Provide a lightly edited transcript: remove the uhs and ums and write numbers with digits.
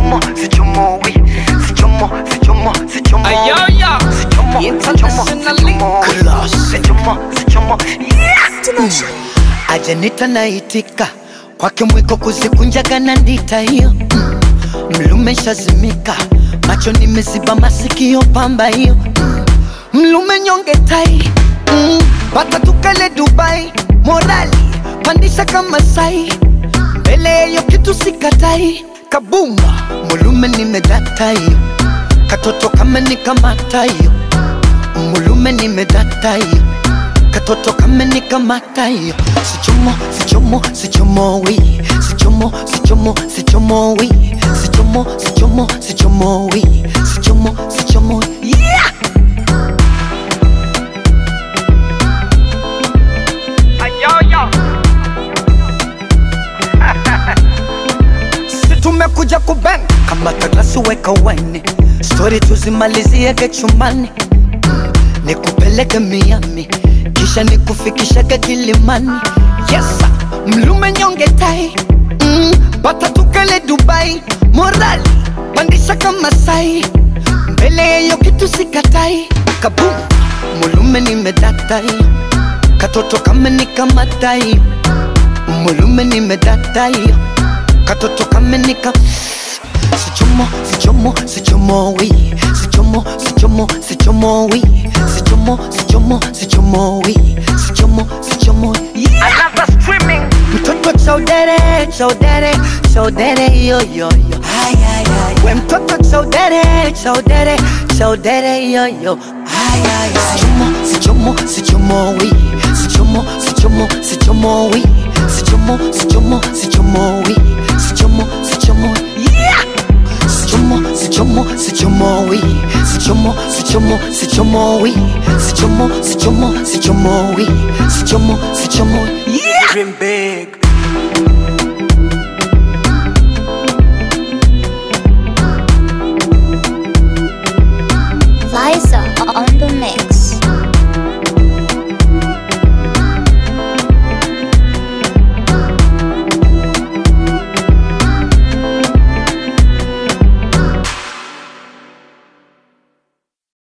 sichomo, sichomo, we. Sichomo, sichomo, sichomo. Ayo, yo. Sichomo, Internationally class. Sichomo, sichomo, yeah. Ajanita naitika kwake mwiko kuzikunjaga na ndita hiyo. Mlume shazimika, macho nimeziba masikio pamba hiyo. Mlume nyonge tai, bata tukale Dubai. Morali, pandisha kama sai, mbele yo kitu sikatai. Kabumba, mulume nimedata hiyo. Katoto kama nikamata hiyo. Mulume nimedata hiyo. Katoto kama nikamata hiyo. Sichomo, sichomo, sichomo, we. Sichomo, sichomo, sichomo, we. Sichomo, sichomo, sichomo, we. Sichomo, sichomo, yeah. Ayo, Si tumekuja kubang kama kaglasi weka wine. Story tuzimalizie chumbani. Nikupeleke Miami, kisha nikufikishage Kilimani. Yes sir, mlume nyonge tai, bata tukale Dubai. Morali, pandisha kama sai, mbele yo kitu sikatai. Kabum, mulume nimedata hiyo. Katoto kama nikamata hiyo. Mulume nimedata hiyo. Katoto kama nika. Sichomo, sichomo, sichomo, we. Sichomo, sichomo, sichomo, we. Sichomo, sichomo, sichomo, we. Sichomo, sichomo, yeah. another streaming. Mtoto chaudere, chaudere, chaudere, yo, yo, yo. Ay, ay, ay. We mtoto chaudere, chaudere, chaudere, yo, yo. Ay, ay, ay. Sichomo, sichomo, sichomo, we. Sichomo, sichomo, sichomo, we. Sichomo, sichomo, sichomo, we. Sichomo, sichomo, yeah. Sichomo, sichomo, sichomo, we. Sichomo, sichomo, sichomo, we. Sichomo, sichomo, sichomo, we. Sichomo, sichomo, yeah. Dream big.